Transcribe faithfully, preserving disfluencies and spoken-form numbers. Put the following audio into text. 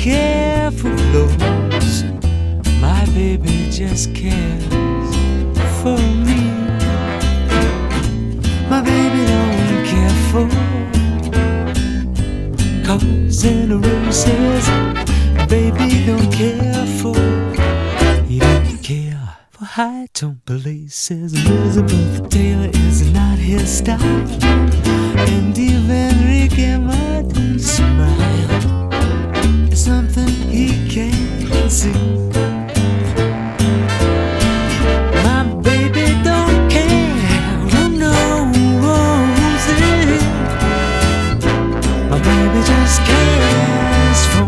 care for clothes. My baby just cares for me. My baby don't care for cars and roses. Baby don't care for, he don't care for high tone places. Elizabeth Taylor is not his style, and even Ricky Martin's smile is something he can't see.